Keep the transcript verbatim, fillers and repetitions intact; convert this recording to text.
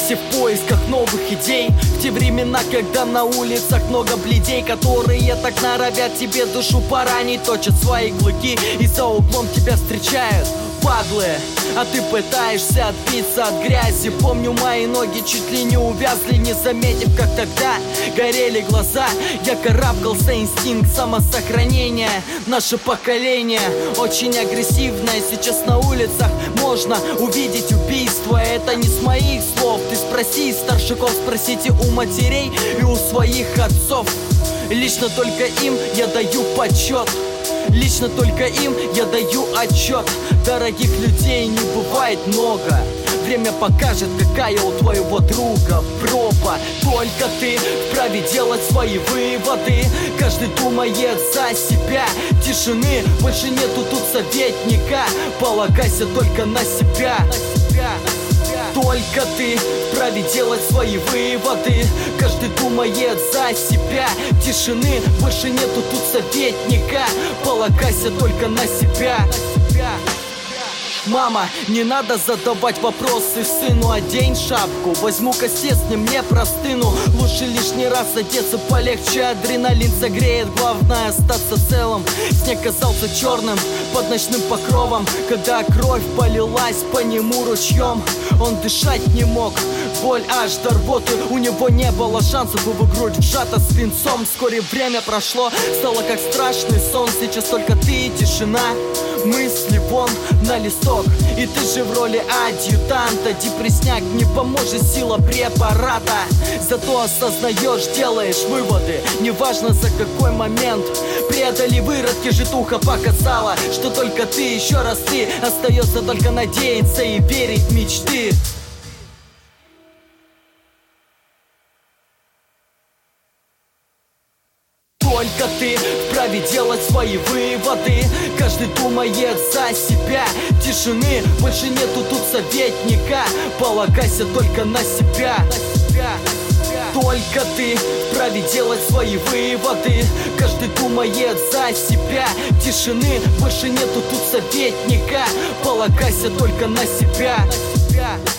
все в поисках новых идей. В те времена, когда на улицах много бледей, которые так норовят тебе душу поранить, точат свои клыки и за углом тебя встречают падлы, а ты пытаешься отбиться от грязи. Помню, мои ноги чуть ли не увязли, не заметив, как тогда горели глаза. Я карабкался, инстинкт самосохранения. Наше поколение очень агрессивное. Сейчас на улицах можно увидеть убийство. Это не с моих слов. Ты спроси старшиков, спросите у матерей и у своих отцов. Лично только им я даю почет. Лично только им я даю отчет. Дорогих людей не бывает много. Время покажет, какая у твоего друга пропа. Только ты вправе делать свои выводы. Каждый думает за себя. Тишины больше нету тут советника. Полагайся только на себя. Только ты вправе делать свои выводы. Каждый думает за себя. Тишины больше нету тут советника. Полагайся только на себя. Мама, не надо задавать вопросы сыну, одень шапку. Возьму кастет, с ним не простыну. Лучше лишний раз одеться полегче. Адреналин согреет, главное остаться целым. Снег казался черным под ночным покровом. Когда кровь полилась по нему ручьем, он дышать не мог, боль аж до рвоты. У него не было шансов, его грудь вжата свинцом. Вскоре время прошло, стало как страшный сон. Сейчас только ты и тишина. Мысли вон на листок, и ты же в роли адъютанта. Депресняк не поможет, сила препарата. Зато осознаешь, делаешь выводы. Неважно за какой момент. Преодоли выродки, житуха показала, что только ты, еще раз ты. Остается только надеяться и верить в мечты. Только ты вправе делать свои выводы. Каждый думает за себя. Тишины больше нету тут советника. Полагайся только на себя. Только ты вправе делать свои выводы. Каждый думает за себя. Тишины больше нету тут советника. Полагайся только на себя.